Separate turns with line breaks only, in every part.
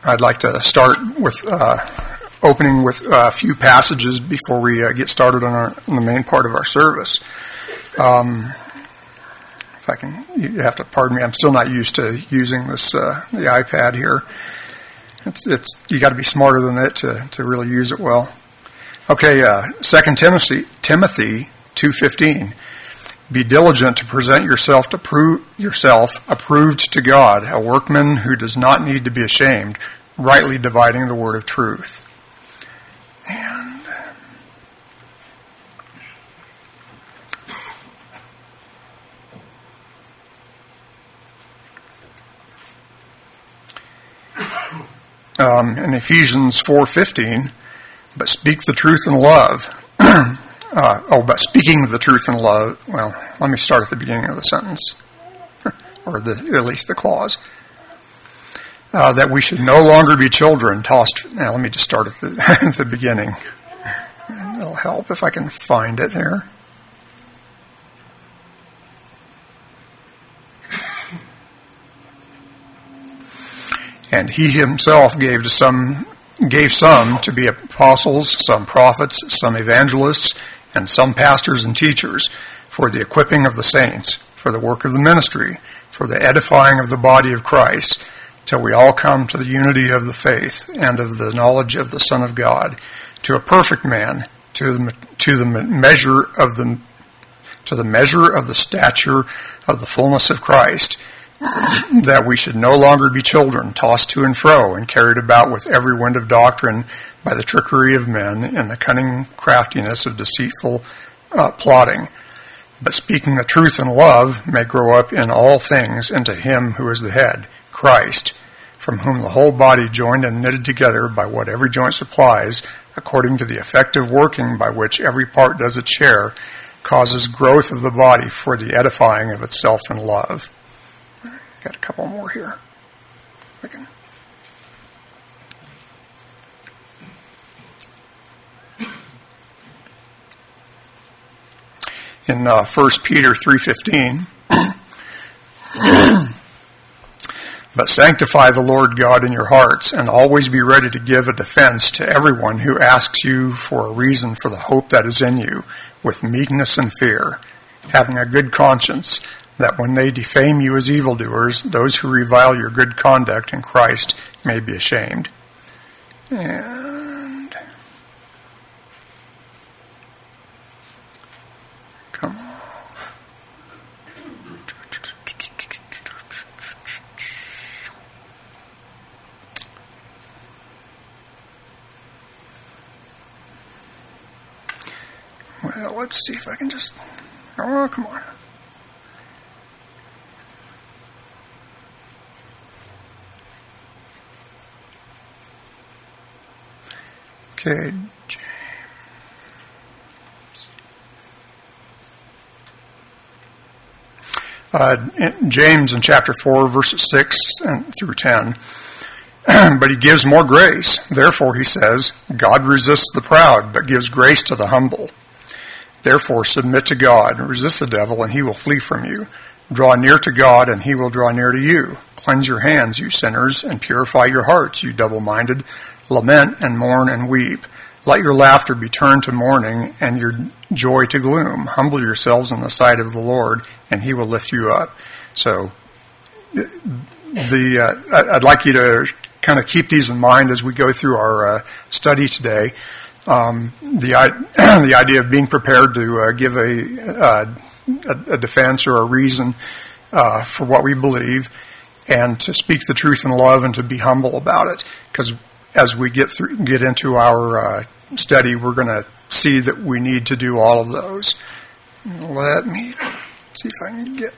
I'd like to start with opening with a few passages before we get started on the main part of our service. If I can, you have to pardon me. I'm still not used to using this the iPad here. It's you got to be smarter than it to really use it well. Okay, 2 Timothy 2:15. Be diligent to present yourself approved to God, a workman who does not need to be ashamed, rightly dividing the word of truth. And in Ephesians 4:15, but speak the truth in love. But speaking the truth in love, well, let me start at the beginning of the sentence, or at least the clause. That we should no longer be children tossed. Now, let me just start at the beginning. It'll help if I can find it here. And he himself gave some to be apostles, some prophets, some evangelists, and some pastors and teachers, for the equipping of the saints, for the work of the ministry, for the edifying of the body of Christ, till we all come to the unity of the faith and of the knowledge of the Son of God, to a perfect man, to the measure of the stature of the fullness of Christ, that we should no longer be children, tossed to and fro and carried about with every wind of doctrine by the trickery of men and the cunning craftiness of deceitful plotting. But speaking the truth in love may grow up in all things into him who is the head, Christ, from whom the whole body joined and knitted together by what every joint supplies, according to the effective working by which every part does its share, causes growth of the body for the edifying of itself in love. Got a couple more here. In 1 Peter 3:15, but sanctify the Lord God in your hearts, and always be ready to give a defense to everyone who asks you for a reason for the hope that is in you, with meekness and fear, having a good conscience, that when they defame you as evildoers, those who revile your good conduct in Christ may be ashamed. And come on. Well, let's see if I can just... Oh, come on. Okay, James in chapter 4, verses 6 through 10. But he gives more grace. Therefore, he says, God resists the proud, but gives grace to the humble. Therefore, submit to God, resist the devil, and he will flee from you. Draw near to God, and he will draw near to you. Cleanse your hands, you sinners, and purify your hearts, you double-minded. Lament and mourn and weep. Let your laughter be turned to mourning and your joy to gloom. Humble yourselves in the sight of the Lord, and he will lift you up. So, I'd like you to kind of keep these in mind as we go through our study today. The idea of being prepared to give a defense or a reason for what we believe, and to speak the truth in love and to be humble about it, because as we get into our study, we're going to see that we need to do all of those. Let me see if I can get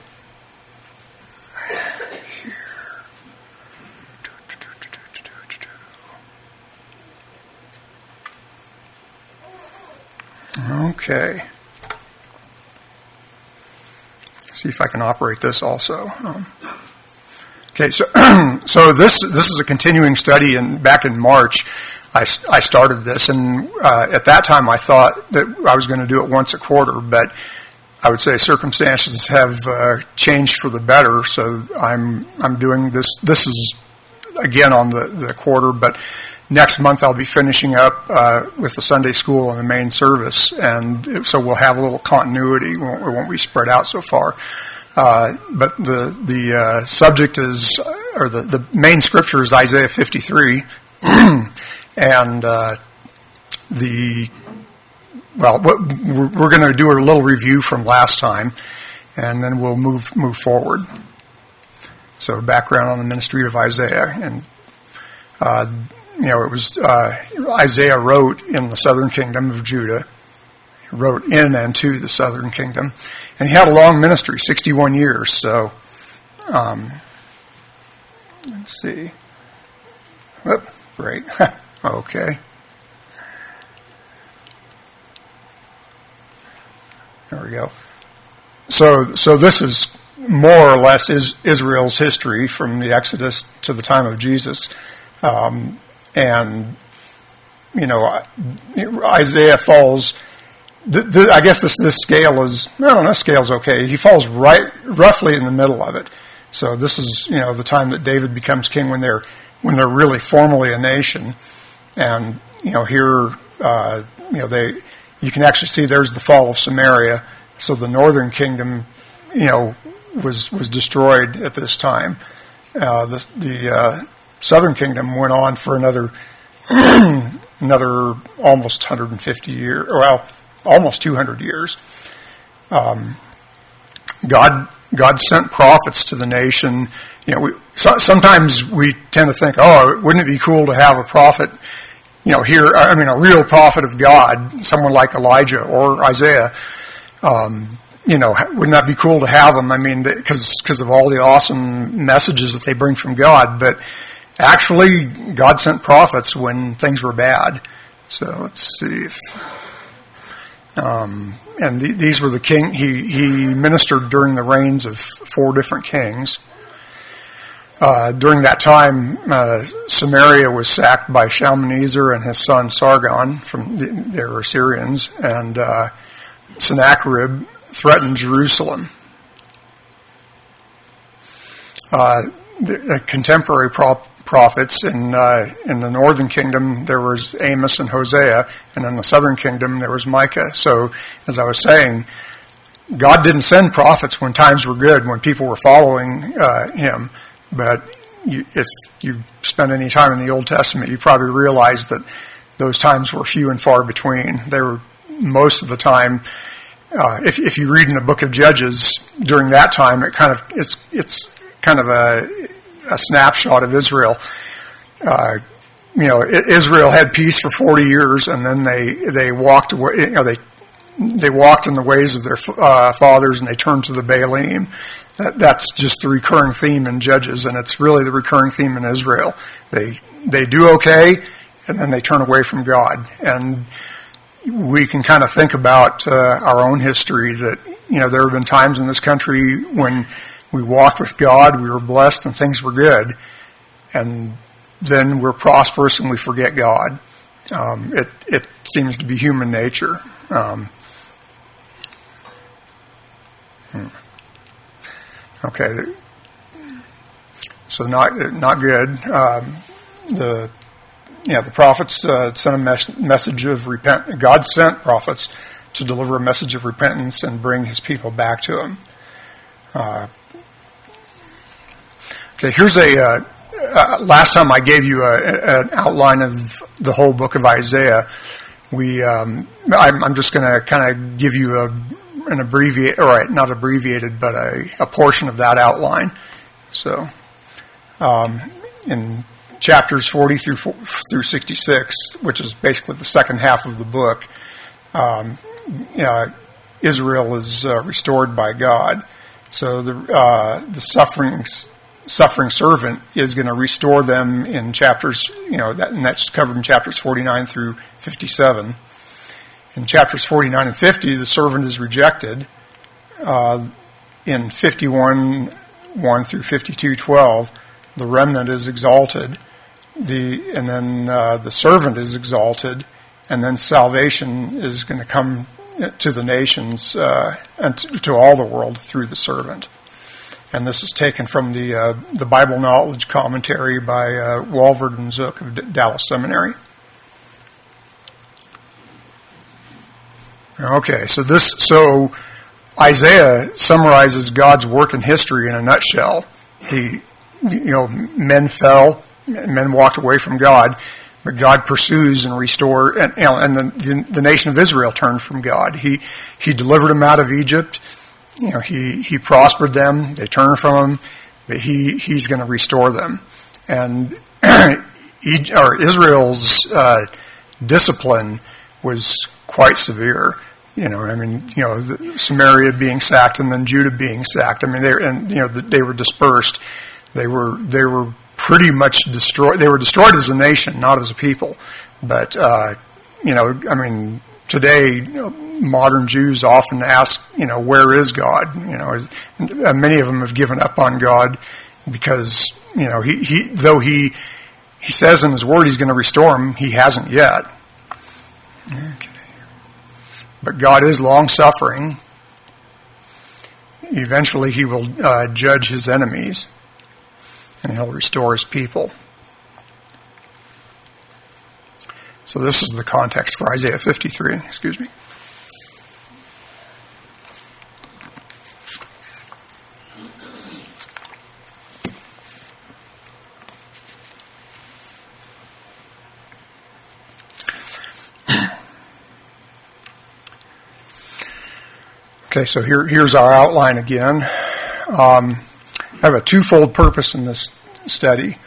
here. Okay. See if I can operate this also. Okay, so this is a continuing study, and back in March, I started this, and at that time I thought that I was going to do it once a quarter, but I would say circumstances have changed for the better. So I'm doing this. This is again on the quarter, but next month I'll be finishing up with the Sunday school and the main service, and so we'll have a little continuity. We won't be spread out so far. But the subject is, or the main scripture is Isaiah 53, and we're going to do a little review from last time, and then we'll move forward. So background on the ministry of Isaiah, and it was Isaiah wrote in the southern kingdom of Judah. He wrote in and to the southern kingdom, and he had a long ministry, 61 years. So let's see. Whoop, great. Okay. There we go. So this is more or less Israel's history from the Exodus to the time of Jesus. Isaiah falls, I guess this scale is, scale's okay. He falls roughly in the middle of it. So this is, the time that David becomes king when they're really formally a nation. And, here, you can actually see there's the fall of Samaria. So the northern kingdom, was destroyed at this time. The southern kingdom went on for another almost 150 years, almost 200 years. God sent prophets to the nation. Sometimes we tend to think, wouldn't it be cool to have a prophet, a real prophet of God, someone like Elijah or Isaiah. Wouldn't that be cool to have them? Because of all the awesome messages that they bring from God. But actually, God sent prophets when things were bad. So let's see if... these were the king. He ministered during the reigns of 4 different kings. During that time, Samaria was sacked by Shalmaneser and his son Sargon from their Assyrians, and Sennacherib threatened Jerusalem. The contemporary prophets in the northern kingdom, there was Amos and Hosea, and in the southern kingdom there was Micah. So, as I was saying, God didn't send prophets when times were good, when people were following Him. But if you spent any time in the Old Testament, you probably realize that those times were few and far between. They were most of the time. If you read in the book of Judges during that time, it's kind of a snapshot of Israel. Israel had peace for 40 years, and then they walked away. They walked in the ways of their fathers, and they turned to the Baalim. That's just the recurring theme in Judges, and it's really the recurring theme in Israel. They do okay, and then they turn away from God. And we can kind of think about our own history that, there have been times in this country when we walked with God, we were blessed, and things were good. And then we're prosperous and we forget God. It seems to be human nature. Okay, so not good. The prophets sent a message of repentance. God sent prophets to deliver a message of repentance and bring His people back to Him. Okay, here's last time I gave you an outline of the whole book of Isaiah. I'm just going to kind of give you an abbreviated, not abbreviated, but a portion of that outline. So, in chapters 40 through 66, which is basically the second half of the book, Israel is restored by God. So the suffering servant is going to restore them in chapters, and that's covered in chapters 49 through 57. In chapters 49 and 50, the servant is rejected. In 51:1 through 52:12, the remnant is exalted. And then the servant is exalted, and then salvation is going to come to the nations and to all the world through the servant. And this is taken from the Bible Knowledge Commentary by Walvoord and Zook of Dallas Seminary. Okay, so Isaiah summarizes God's work in history in a nutshell. Men fell, men walked away from God, but God pursues and restores, and the nation of Israel turned from God. He delivered them out of Egypt. He prospered them. They turned from him, but he's going to restore them. And Israel's discipline was quite severe. Samaria being sacked and then Judah being sacked. I mean, they were dispersed. They were pretty much destroyed. They were destroyed as a nation, not as a people. But today, modern Jews often ask, where is God? Many of them have given up on God because, though he says in his word he's going to restore them, he hasn't yet. Okay. But God is long-suffering. Eventually he will judge his enemies, and he'll restore his people. So this is the context for Isaiah 53. Excuse me. Okay, so here's our outline again. I have a twofold purpose in this study.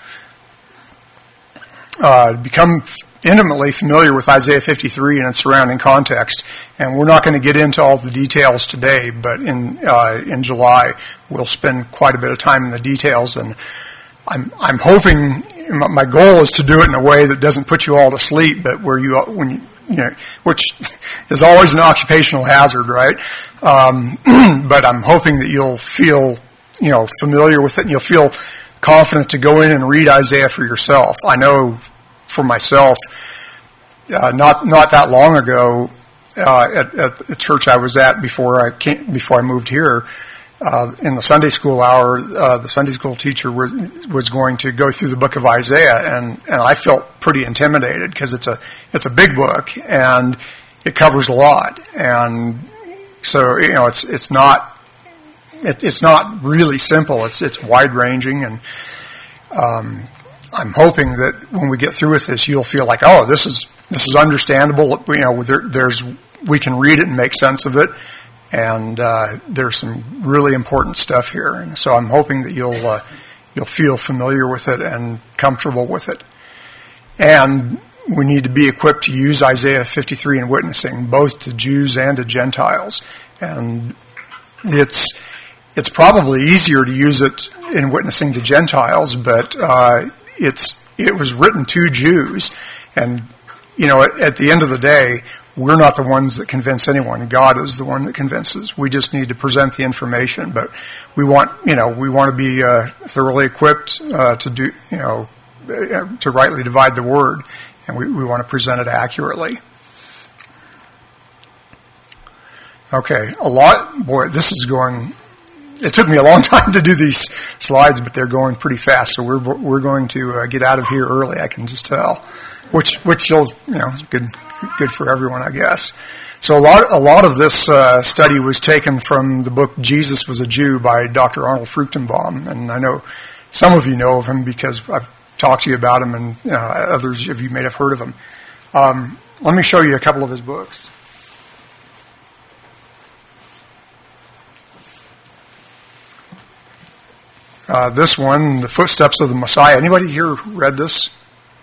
Become intimately familiar with Isaiah 53 and its surrounding context, and we're not going to get into all the details today, but in July we'll spend quite a bit of time in the details, and I'm hoping, my goal is to do it in a way that doesn't put you all to sleep, but which is always an occupational hazard, right? But I'm hoping that you'll feel, familiar with it, and you'll feel confident to go in and read Isaiah for yourself. I know for myself, not that long ago, at the church I was at before I moved here, in the Sunday school hour, the Sunday school teacher was going to go through the book of Isaiah, and I felt pretty intimidated because it's a big book and it covers a lot, and so it's not really simple. It's wide ranging, and I'm hoping that when we get through with this, you'll feel like, oh, this is understandable. We can read it and make sense of it. And there's some really important stuff here, and so I'm hoping that you'll feel familiar with it and comfortable with it. And we need to be equipped to use Isaiah 53 in witnessing, both to Jews and to Gentiles. And it's probably easier to use it in witnessing to Gentiles, but it was written to Jews, and at the end of the day, we're not the ones that convince anyone. God is the one that convinces. We just need to present the information, but we want to be thoroughly equipped to do, to rightly divide the word, and we want to present it accurately. Okay, this is going. It took me a long time to do these slides, but they're going pretty fast, so we're going to get out of here early. I can just tell, which is good for everyone, I guess. So a lot of this study was taken from the book "Jesus Was a Jew" by Dr. Arnold Fruchtenbaum, and I know some of you know of him because I've talked to you about him, and others of you may have heard of him. Let me show you a couple of his books. This one, "The Footsteps of the Messiah." Anybody here read this?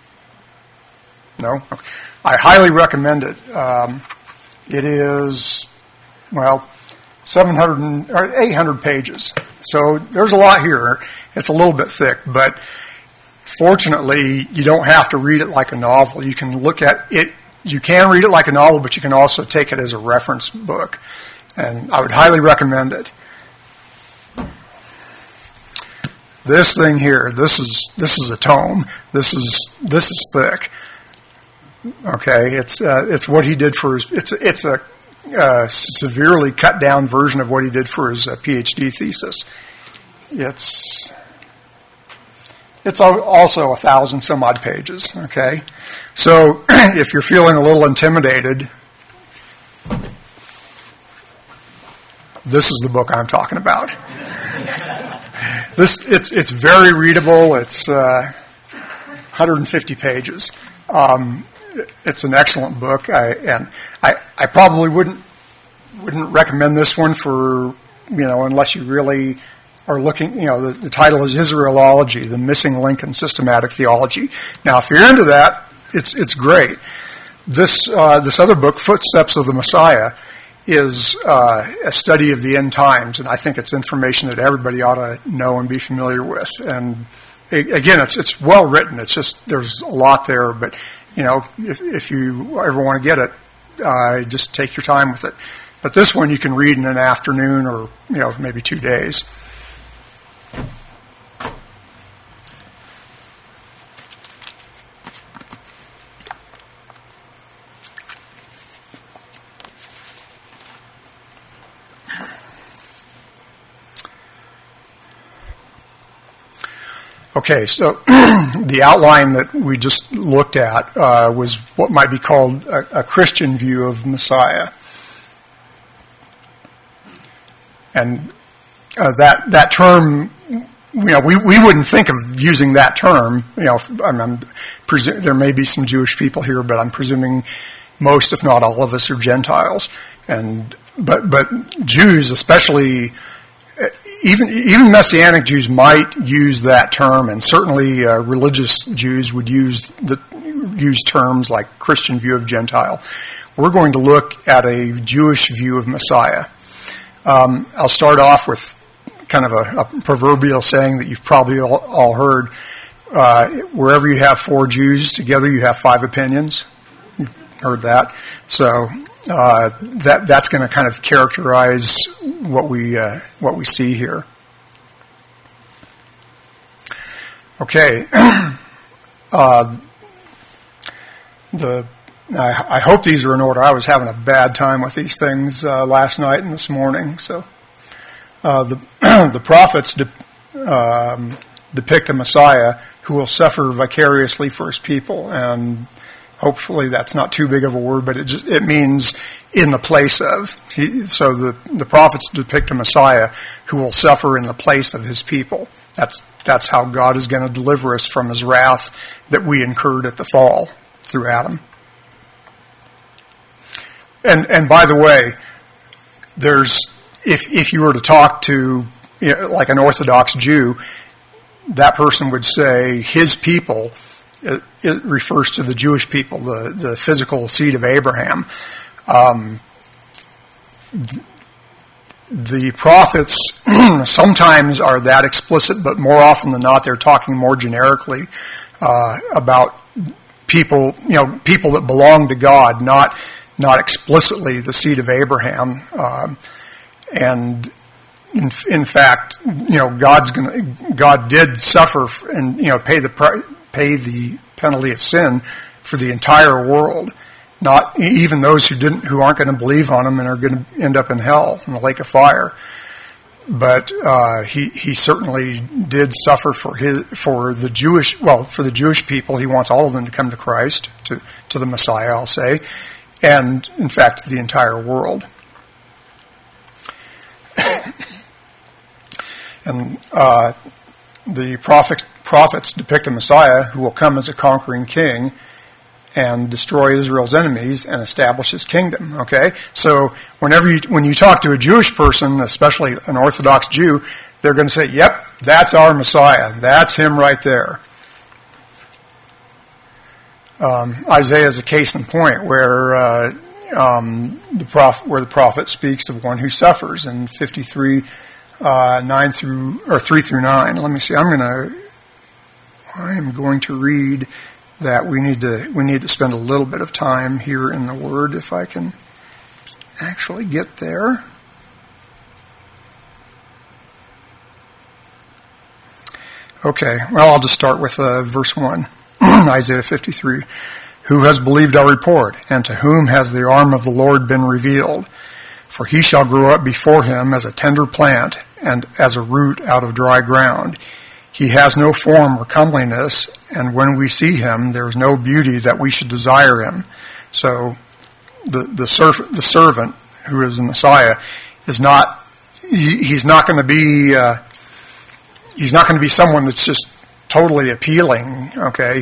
No? Okay. I highly recommend it. It is, 700 or 800 pages. So there's a lot here. It's a little bit thick, but fortunately, you don't have to read it like a novel. You can look at it. You can read it like a novel, but you can also take it as a reference book. And I would highly recommend it. This thing here, this is a tome. This is thick. Okay, it's what he did for his. It's a severely cut down version of what he did for his PhD thesis. it's also 1,000 some odd pages, okay? So if you're feeling a little intimidated, this is the book I'm talking about. It's very readable. It's 150 pages. It's an excellent book, and I probably wouldn't recommend this one for, unless you really are looking, the title is Israelology, the Missing Link in Systematic Theology. Now, if you're into that, it's great. This other book, Footsteps of the Messiah, is a study of the end times, and I think it's information that everybody ought to know and be familiar with. And again, it's well written. It's just there's a lot there, but if you ever want to get it, just take your time with it. But this one you can read in an afternoon or maybe 2 days. Okay, so the outline that we just looked at was what might be called a Christian view of Messiah. And that term, we wouldn't think of using that term. There may be some Jewish people here, but I'm presuming most, if not all of us, are Gentiles. But Jews, especially, even Messianic Jews might use that term, and certainly religious Jews would use terms like Christian view of Gentile. We're going to look at a Jewish view of Messiah. I'll start off with kind of a proverbial saying that you've probably all heard. Wherever you have 4 Jews together, you have 5 opinions. You've heard that. So that's going to kind of characterize what we see here. Okay. I hope these are in order. I was having a bad time with these things last night and this morning. So the prophets depict a Messiah who will suffer vicariously for his people, and hopefully that's not too big of a word, but it means in the place of. So the prophets depict a Messiah who will suffer in the place of his people. That's how God is going to deliver us from his wrath that we incurred at the fall through Adam. And by the way, if you were to talk to like an Orthodox Jew, that person would say his people. It refers to the Jewish people, the physical seed of Abraham. The prophets sometimes are that explicit, but more often than not, they're talking more generically about people, people that belong to God, not explicitly the seed of Abraham. And in fact, God did suffer and pay the penalty of sin for the entire world. Not even those who aren't going to believe on him and are going to end up in hell in the lake of fire. But he certainly did suffer for the Jewish people. He wants all of them to come to Christ, to the Messiah, I'll say, and in fact the entire world. And the prophets depict a Messiah who will come as a conquering king and destroy Israel's enemies and establish his kingdom. Okay, so when you talk to a Jewish person, especially an Orthodox Jew, they're going to say, "Yep, that's our Messiah. That's him right there." Isaiah is a case in point where the prophet speaks of one who suffers in 53. 3 through 9. Let me see. I am going to read that. We need to spend a little bit of time here in the Word, if I can actually get there. Okay. Well, I'll just start with verse 1, Isaiah 53. Who has believed our report, and to whom has the arm of the Lord been revealed? For he shall grow up before him as a tender plant, and as a root out of dry ground. He has no form or comeliness, and when we see him, there is no beauty that we should desire him. So the servant, who is the Messiah, is not. He's not going to be. He's not going to be someone that's just totally appealing. Okay,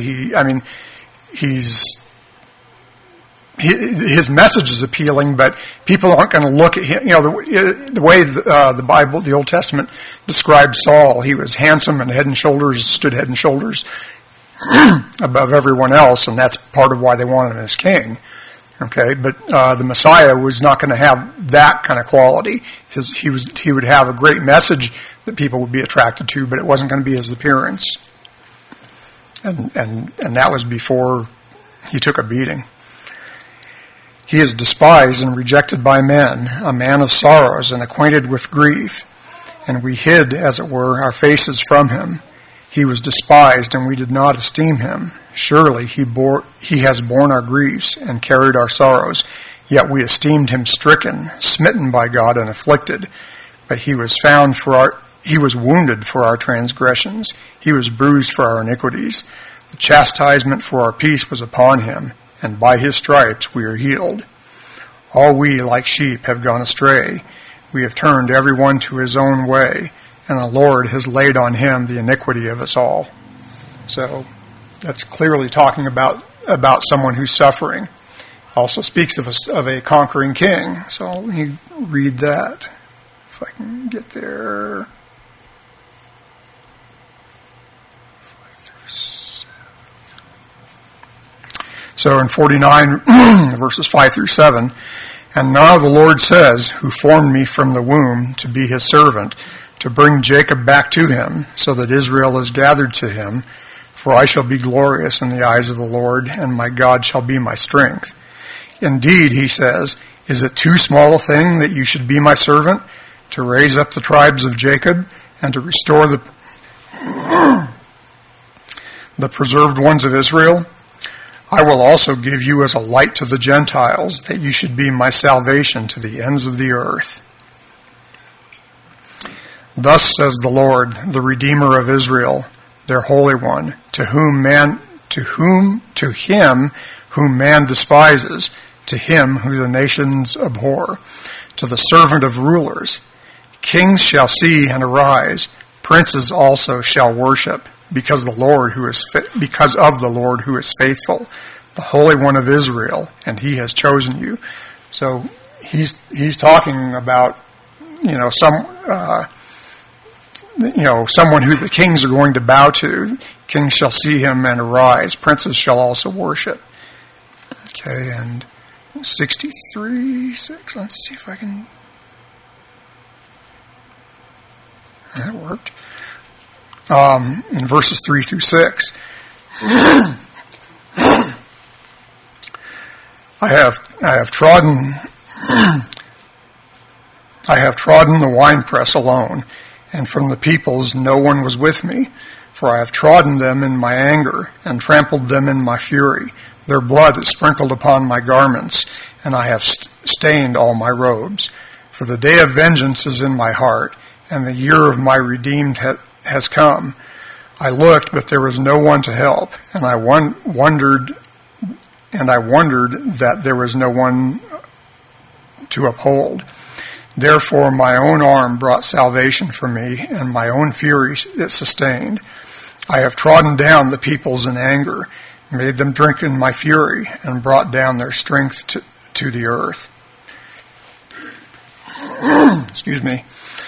his message is appealing, but people aren't going to look at him. The way the Bible, the Old Testament, describes Saul, he was handsome and stood head and shoulders above everyone else, and that's part of why they wanted him as king. Okay, but the Messiah was not going to have that kind of quality. He would have a great message that people would be attracted to, but it wasn't going to be his appearance. And that was before he took a beating. He is despised and rejected by men, a man of sorrows and acquainted with grief. And we hid, as it were, our faces from him. He was despised, and we did not esteem him. Surely he has borne our griefs and carried our sorrows. Yet we esteemed him stricken, smitten by God, and afflicted. But he was wounded for our transgressions. He was bruised for our iniquities. The chastisement for our peace was upon him, and by his stripes we are healed. All we, like sheep, have gone astray. We have turned every one to his own way, and the Lord has laid on him the iniquity of us all. So that's clearly talking about someone who's suffering. Also speaks of a conquering king. So let me read that, if I can get there. So in 49, verses 5 through 7, and now the Lord says, who formed me from the womb to be his servant, to bring Jacob back to him, so that Israel is gathered to him. For I shall be glorious in the eyes of the Lord, and my God shall be my strength. Indeed, he says, is it too small a thing that you should be my servant, to raise up the tribes of Jacob, and to restore the preserved ones of Israel? I will also give you as a light to the Gentiles, that you should be my salvation to the ends of the earth. Thus says the Lord, the Redeemer of Israel, their Holy One, to him whom man despises, to him who the nations abhor, to the servant of rulers. Kings shall see and arise, princes also shall worship, because of the Lord who is faithful, the Holy One of Israel, and he has chosen you. So he's talking about someone who the kings are going to bow to. Kings shall see him and arise, princes shall also worship. Okay, and 63:6. Let's see if I can. That worked. In verses 3 through 6. I have trodden the winepress alone, and from the peoples no one was with me. For I have trodden them in my anger, and trampled them in my fury. Their blood is sprinkled upon my garments, and I have stained all my robes. For the day of vengeance is in my heart, and the year of my redeemed has come. I looked, but there was no one to help, and I wondered that there was no one to uphold. Therefore my own arm brought salvation for me, and my own fury it sustained. I have trodden down the peoples in anger, made them drink in my fury, and brought down their strength to the earth. Excuse me.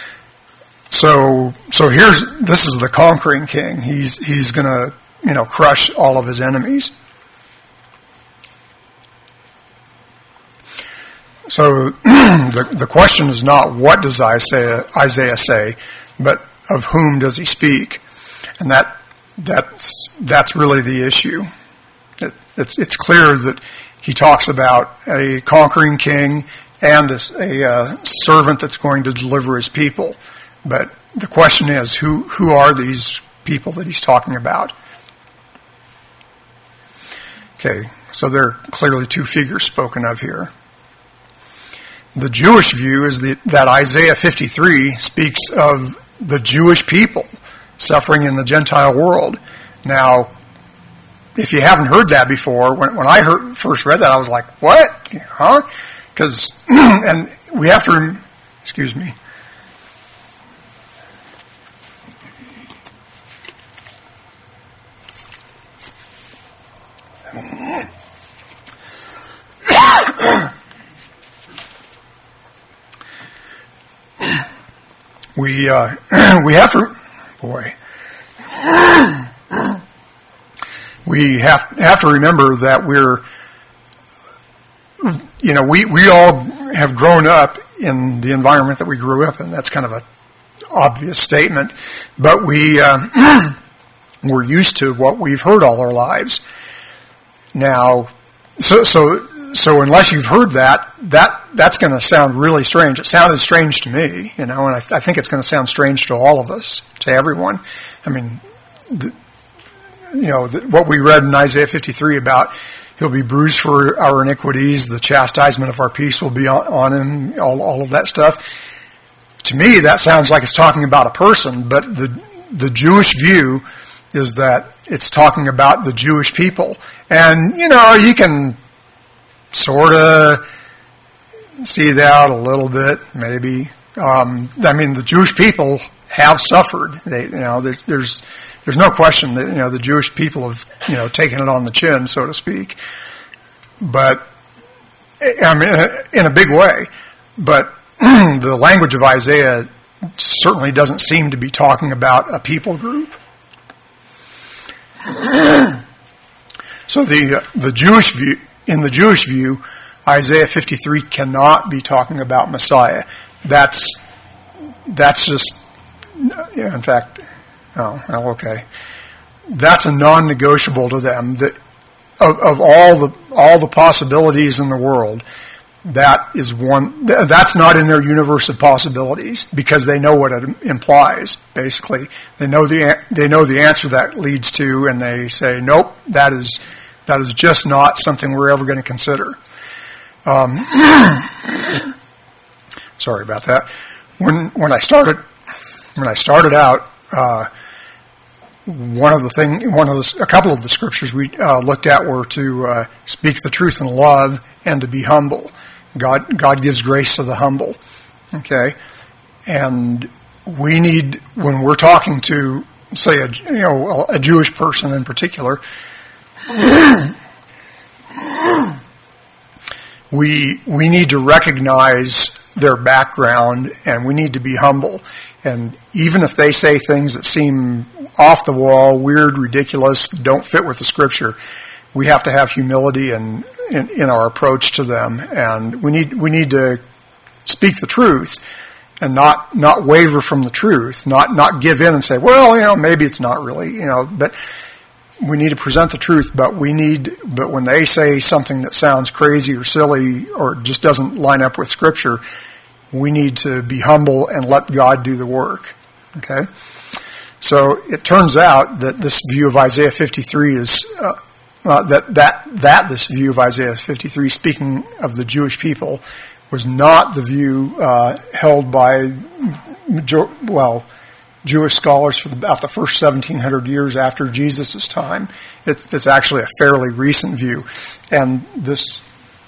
So this is the conquering king. He's going to crush all of his enemies. So the question is not what does Isaiah say, but of whom does he speak, and that's really the issue. It's clear that he talks about a conquering king and a servant that's going to deliver his people. But the question is, who are these people that he's talking about? Okay, so there are clearly two figures spoken of here. The Jewish view is that Isaiah 53 speaks of the Jewish people suffering in the Gentile world. Now, if you haven't heard that before, when I first read that, I was like, what? Huh? Because, and we have to, excuse me. We have to, boy, we have to remember that we all have grown up in the environment that we grew up in. That's kind of an obvious statement, but we're used to what we've heard all our lives. Now, so unless you've heard that's going to sound really strange. It sounded strange to me, and I think it's going to sound strange to all of us, to everyone. I mean, what we read in Isaiah 53 about he'll be bruised for our iniquities, the chastisement of our peace will be on him, all of that stuff. To me, that sounds like it's talking about a person, but the Jewish view is that it's talking about the Jewish people. And, you can sort of see that a little bit, maybe. The Jewish people have suffered. There's no question that, the Jewish people have, taken it on the chin, so to speak. But, in a big way. But the language of Isaiah certainly doesn't seem to be talking about a people group. So the Jewish view, in the Jewish view, Isaiah 53 cannot be talking about Messiah. That's just, in fact, okay. That's a non-negotiable to them. That of all the possibilities in the world, that is one. That's not in their universe of possibilities because they know what it implies. Basically, they know the answer that leads to, and they say, nope, that is just not something we're ever going to consider. Sorry about that. When I started out, a couple of the scriptures we looked at were to speak the truth in love and to be humble. God gives grace to the humble. Okay, and we need, when we're talking to, say, a Jewish person in particular, we need to recognize their background, and we need to be humble. And even if they say things that seem off the wall, weird, ridiculous, don't fit with the scripture, we have to have humility in our approach to them, and we need to speak the truth and not waver from the truth, not give in and say, well, maybe it's not really, but we need to present the truth. But when they say something that sounds crazy or silly or just doesn't line up with scripture, we need to be humble and let God do the work. Okay, so it turns out that this view of Isaiah 53 is. This view of Isaiah 53, speaking of the Jewish people, was not the view held by Jewish scholars for about the first 1,700 years after Jesus' time. It's actually a fairly recent view, and this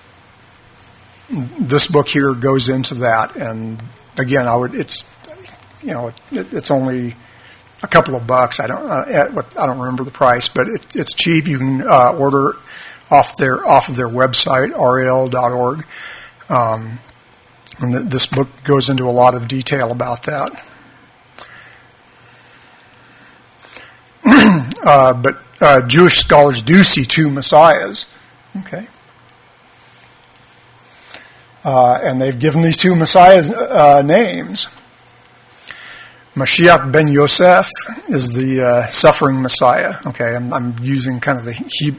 book here goes into that. And again, it's only a couple of bucks. I don't remember the price, but it's cheap. You can order off of their website, ral.org. And this book goes into a lot of detail about that. But Jewish scholars do see two messiahs. Okay. And they've given these two messiahs names. Mashiach ben Yosef is the suffering Messiah. Okay, I'm using kind of the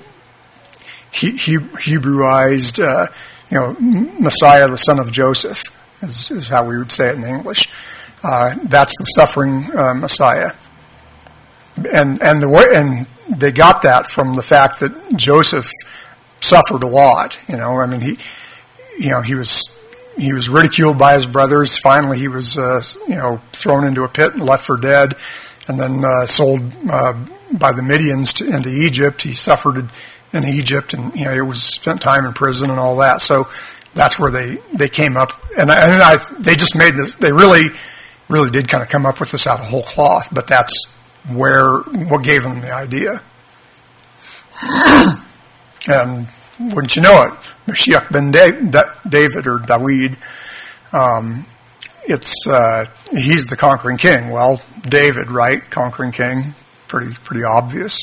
Hebrewized, Messiah, the son of Joseph, is how we would say it in English. That's the suffering Messiah, and they got that from the fact that Joseph suffered a lot. He was he was ridiculed by his brothers. Finally, he was thrown into a pit and left for dead, and then sold by the Midians into Egypt. He suffered in Egypt, and he was spent time in prison and all that. So that's where they came up, and they just made this. They really did kind of come up with this out of whole cloth, but that's what gave them the idea. And wouldn't you know it, Mashiach ben David or Dawid, he's the conquering king. Well, David, right? Conquering king, pretty obvious.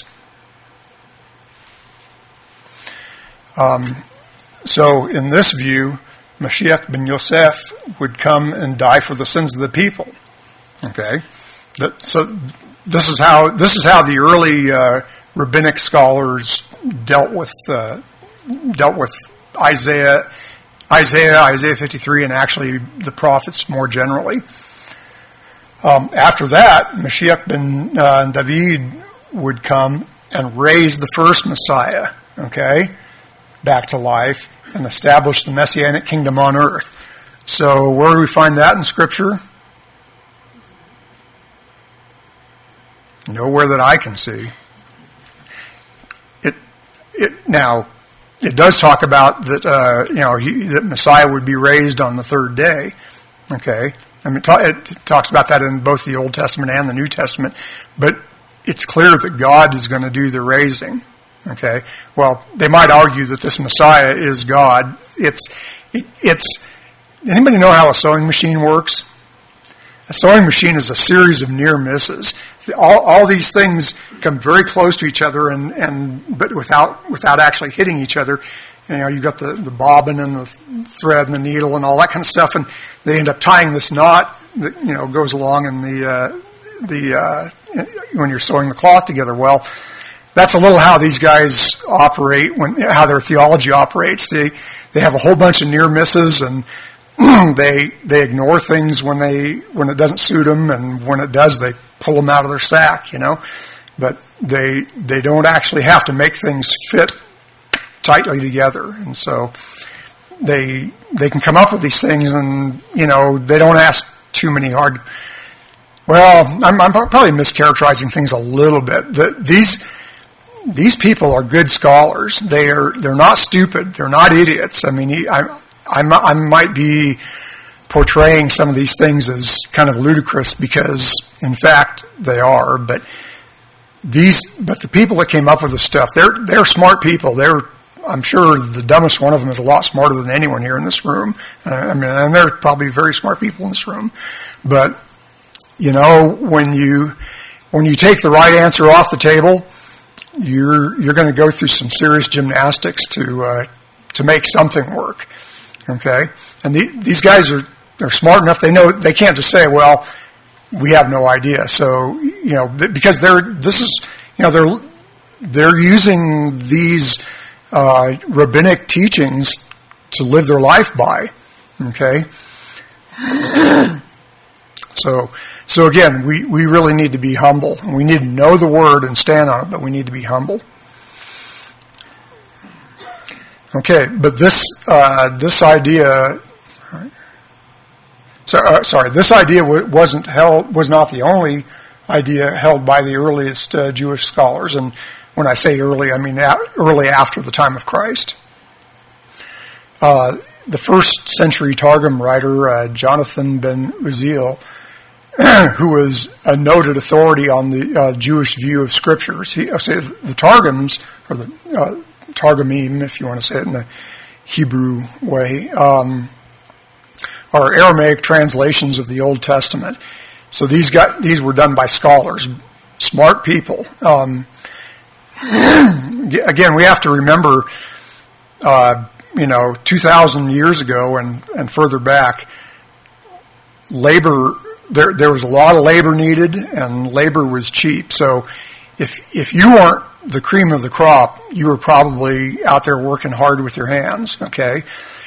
So in this view, Mashiach ben Yosef would come and die for the sins of the people. Okay, so this is how the early rabbinic scholars dealt with Isaiah 53, and actually the prophets more generally. After that, Mashiach ben David would come and raise the first Messiah, okay, back to life, and establish the Messianic kingdom on earth. So where do we find that in Scripture? Nowhere that I can see. It does talk about that that Messiah would be raised on the third day. Okay, I mean it talks about that in both the Old Testament and the New Testament, but it's clear that God is going to do the raising. Okay, well, they might argue that this Messiah is God. It's anybody know how a sewing machine works? A sewing machine is a series of near misses. All these things come very close to each other, but without actually hitting each other. You've got the bobbin and the thread and the needle and all that kind of stuff, and they end up tying this knot that goes along in the when you're sewing the cloth together. Well, that's a little how these guys operate, how their theology operates. They have a whole bunch of near misses, and they ignore things when it doesn't suit them, and when it does, they pull them out of their sack, But they don't actually have to make things fit tightly together, and so they can come up with these things, and they don't ask too many hard. Well, I'm probably mischaracterizing things a little bit. These people are good scholars. They're not stupid. They're not idiots. I mean, I might be portraying some of these things as kind of ludicrous because, in fact, they are. But the people that came up with this stuff, they're smart people. I'm sure the dumbest one of them is a lot smarter than anyone here in this room. And they're probably very smart people in this room. But when you take the right answer off the table, you're going to go through some serious gymnastics to make something work. Okay, and these guys are smart enough. They know they can't just say, "Well, we have no idea." So because they're using these rabbinic teachings to live their life by. Okay, so again, we really need to be humble. We need to know the word and stand on it, but we need to be humble. Okay, but this idea. This idea was not the only idea held by the earliest Jewish scholars, and when I say early, I mean early after the time of Christ. The first century Targum writer, Jonathan ben Uziel, who was a noted authority on the Jewish view of scriptures. The Targums, or the Targumim, if you want to say it in the Hebrew way, are Aramaic translations of the Old Testament. So these were done by scholars, smart people. Again, we have to remember, 2,000 years ago and further back, labor. There was a lot of labor needed, and labor was cheap. So if you weren't the cream of the crop, you were probably out there working hard with your hands. Okay,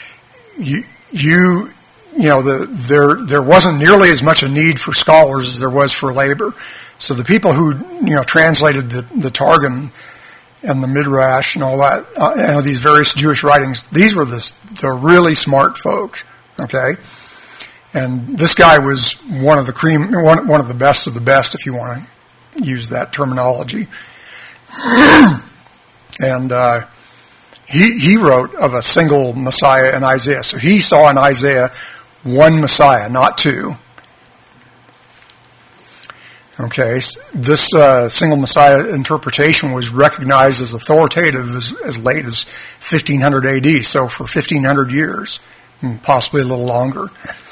there wasn't nearly as much a need for scholars as there was for labor. So the people who translated the Targum and the Midrash and all that, these various Jewish writings, these were the really smart folks. Okay, and this guy was one of the best of the best, if you want to use that terminology. And he wrote of a single Messiah in Isaiah. So he saw in Isaiah one Messiah, not two. Okay, this single Messiah interpretation was recognized as authoritative as late as 1500 AD, so for 1500 years, and possibly a little longer.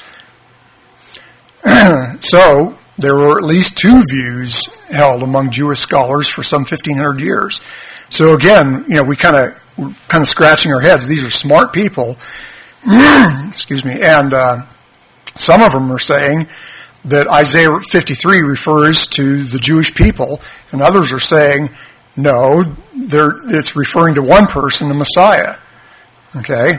So there were at least two views held among Jewish scholars for some 1500 years. So again, we're kind of scratching our heads. These are smart people, excuse me, and some of them are saying that Isaiah 53 refers to the Jewish people, and others are saying, no, it's referring to one person, the Messiah. Okay?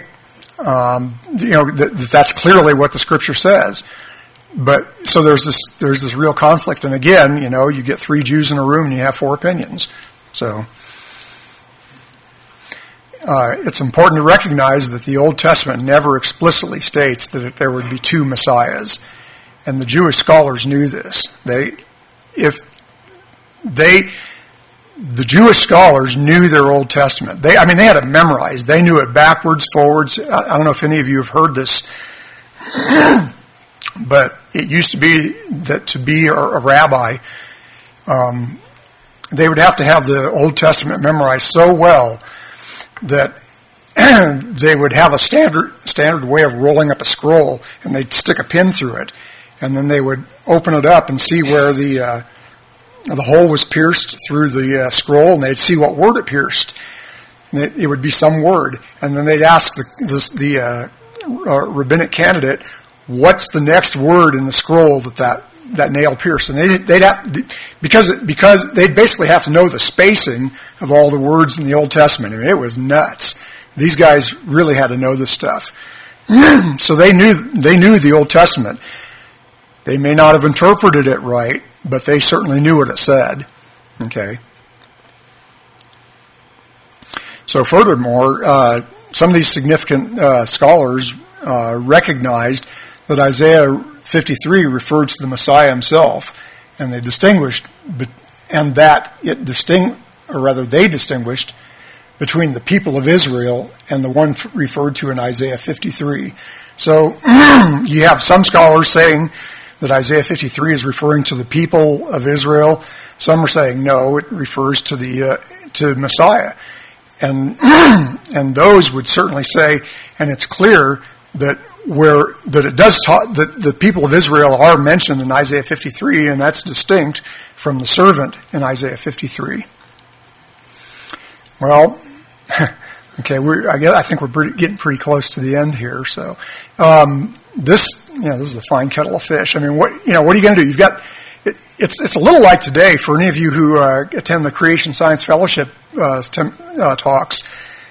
That's clearly what the Scripture says. But, so there's this real conflict, and again, you get three Jews in a room and you have four opinions. So, it's important to recognize that the Old Testament never explicitly states that there would be two Messiahs. And the Jewish scholars knew this. The Jewish scholars knew their Old Testament. They had it memorized. They knew it backwards, forwards. I don't know if any of you have heard this, but it used to be that to be a rabbi, they would have to have the Old Testament memorized so well that they would have a standard way of rolling up a scroll, and they'd stick a pin through it. And then they would open it up and see where the hole was pierced through the scroll, and they'd see what word it pierced. And it would be some word. And then they'd ask the rabbinic candidate, what's the next word in the scroll that nail pierced? And they'd have, because they'd basically have to know the spacing of all the words in the Old Testament. It was nuts. These guys really had to know this stuff. So they knew the Old Testament. They may not have interpreted it right, but they certainly knew what it said. Okay. So furthermore, some of these significant scholars recognized that Isaiah 53 referred to the Messiah himself, and they distinguished between the people of Israel and the one referred to in Isaiah 53. So you have some scholars saying that Isaiah 53 is referring to the people of Israel. Some are saying no, it refers to Messiah, and those would certainly say, and it's clear that it does talk that the people of Israel are mentioned in Isaiah 53, and that's distinct from the servant in Isaiah 53. Well, okay, I think we're getting pretty close to the end here. So. This is a fine kettle of fish. What are you going to do? You've got it's a little like today for any of you who attend the Creation Science Fellowship talks.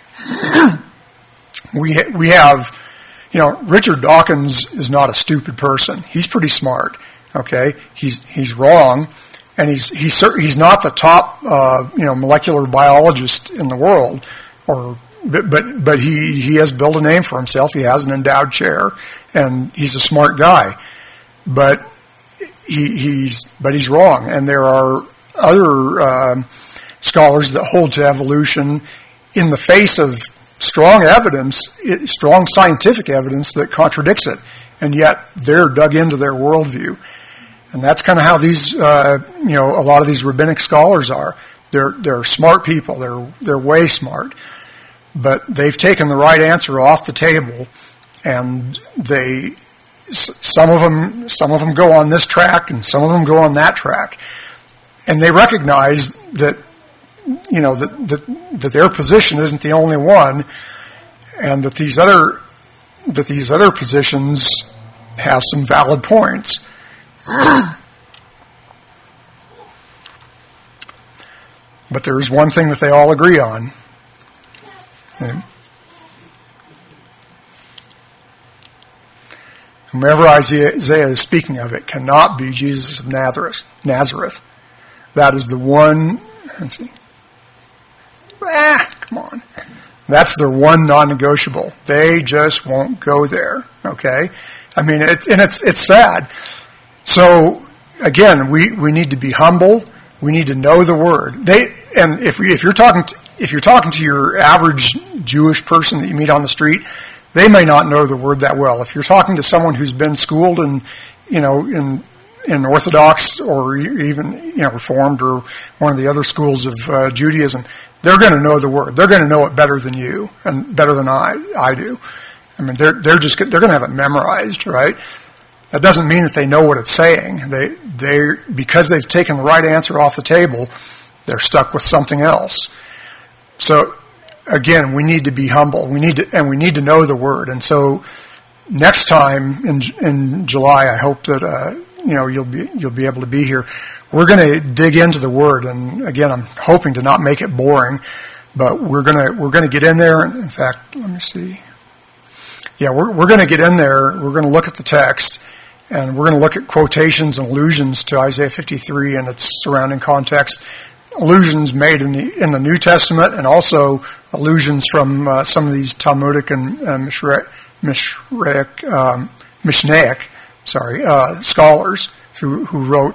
We have, Richard Dawkins is not a stupid person. He's pretty smart. Okay, he's wrong, and he's not the top molecular biologist in the world, But he has built a name for himself. He has an endowed chair, and he's a smart guy. But he's wrong. And there are other scholars that hold to evolution in the face of strong scientific evidence that contradicts it, and yet they're dug into their worldview. And that's kind of how these a lot of these rabbinic scholars are. They're smart people. They're way smart. But they've taken the right answer off the table, and some of them go on this track, and some of them go on that track, and they recognize that that their position isn't the only one, and that these other positions have some valid points. But there's one thing that they all agree on. Whomever Isaiah is speaking of, it cannot be Jesus of Nazareth. That is the one. Let's see. Come on. That's their one non-negotiable. They just won't go there. Okay, I mean, it's sad. So again, we need to be humble. We need to know the Word. If you're talking to your average Jewish person that you meet on the street, they may not know the Word that well. If you're talking to someone who's been schooled in Orthodox or even Reformed or one of the other schools of Judaism, they're going to know the Word. They're going to know it better than you and better than I do. I mean, they're going to have it memorized, right? That doesn't mean that they know what it's saying. They because they've taken the right answer off the table, they're stuck with something else. So again, we need to be humble. We need to know the Word. And so next time in July, I hope that you'll be able to be here. We're going to dig into the Word, and again, I'm hoping to not make it boring, but we're going to get in there. In fact, let me see. Yeah, we're going to get in there. We're going to look at the text, and we're going to look at quotations and allusions to Isaiah 53 and its surrounding context. Allusions made in the New Testament, and also allusions from some of these Talmudic and Mishnaic scholars who wrote,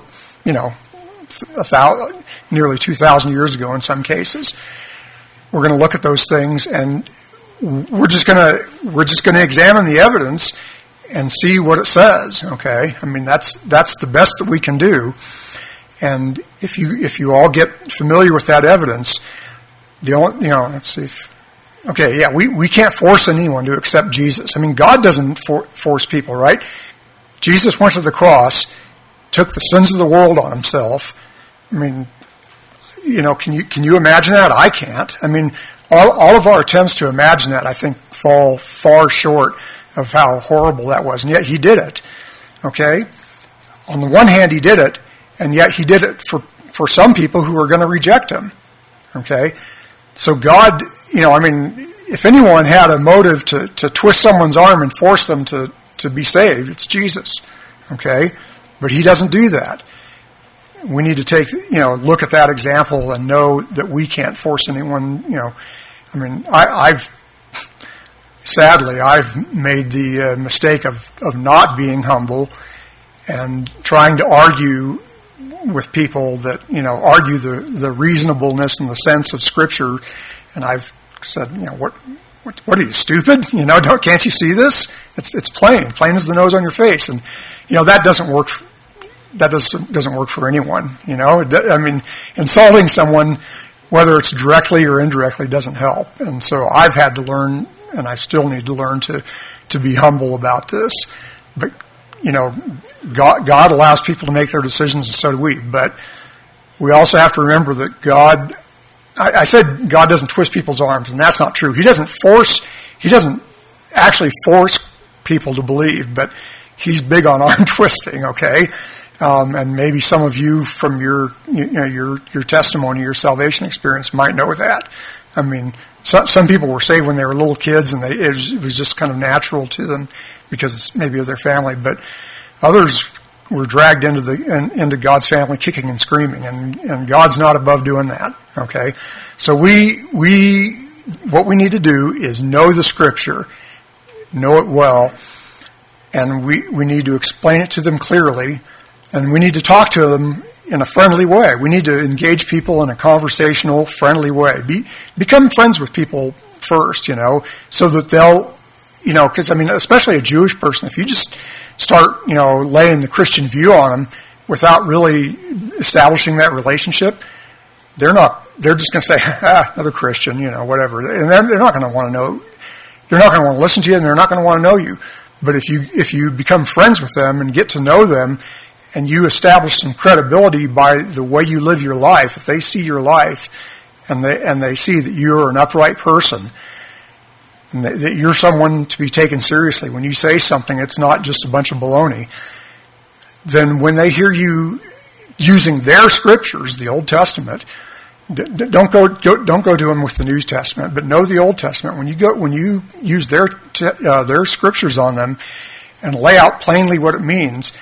nearly 2,000 years ago in some cases. We're going to look at those things, and we're just going to examine the evidence and see what it says. Okay, I mean that's the best that we can do. And if you all get familiar with that evidence, let's see. We can't force anyone to accept Jesus. I mean, God doesn't force people, right? Jesus went to the cross, took the sins of the world on himself. I mean, can you imagine that? I can't. I mean, all of our attempts to imagine that, I think, fall far short of how horrible that was. And yet he did it. Okay? On the one hand, he did it, and yet he did it for some people who are going to reject him. Okay? So God, if anyone had a motive to twist someone's arm and force them to be saved, it's Jesus. Okay? But he doesn't do that. We need to look at that example and know that we can't force anyone, I've made the mistake of not being humble and trying to argue with people that, argue the reasonableness and the sense of Scripture. And I've said, what are you, stupid? Can't you see this? It's plain as the nose on your face. And, that doesn't work. That doesn't work for anyone. Insulting someone, whether it's directly or indirectly, doesn't help. And so I've had to learn, and I still need to learn to be humble about this. But, God allows people to make their decisions, and so do we. But we also have to remember that God, I said God doesn't twist people's arms, and that's not true. He doesn't actually force people to believe, but he's big on arm twisting, okay? And maybe some of you from your testimony, your salvation experience might know that. I mean, some people were saved when they were little kids, and it was just kind of natural to them because maybe of their family. But others were dragged into God's family, kicking and screaming, and God's not above doing that. Okay, so what we need to do is know the Scripture, know it well, and we need to explain it to them clearly. And we need to talk to them in a friendly way. We need to engage people in a conversational, friendly way. Become friends with people first, so that they'll, because, especially a Jewish person, if you just start, laying the Christian view on them without really establishing that relationship, they're just going to say, another Christian, whatever. And they're not going to want to know, they're not going to want to listen to you, and they're not going to want to know you. But if you become friends with them and get to know them, and you establish some credibility by the way you live your life, if they see your life and they see that you're an upright person, and that you're someone to be taken seriously, when you say something, it's not just a bunch of baloney, then when they hear you using their scriptures, the Old Testament, don't go to them with the New Testament, but know the Old Testament. When you use their scriptures on them and lay out plainly what it means,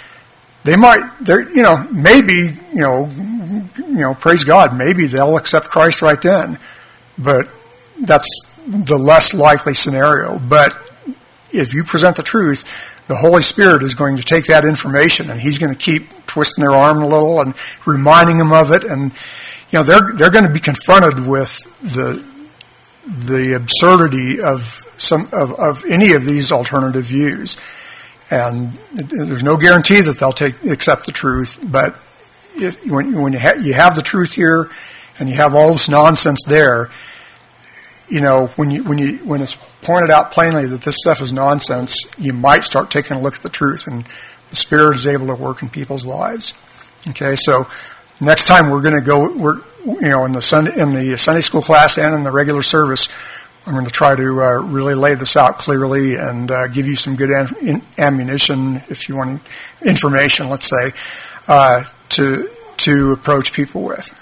maybe, praise God, maybe they'll accept Christ right then. But that's the less likely scenario. But if you present the truth, the Holy Spirit is going to take that information and He's going to keep twisting their arm a little and reminding them of it. And they're going to be confronted with the absurdity of any of these alternative views. And there's no guarantee that they'll accept the truth. But when you have the truth here and you have all this nonsense there, when it's pointed out plainly that this stuff is nonsense, you might start taking a look at the truth, and the Spirit is able to work in people's lives. Okay, so next time we're going to go, in the Sunday school class and in the regular service, I'm going to try to really lay this out clearly and give you some good ammunition, if you want information, let's say, to approach people with.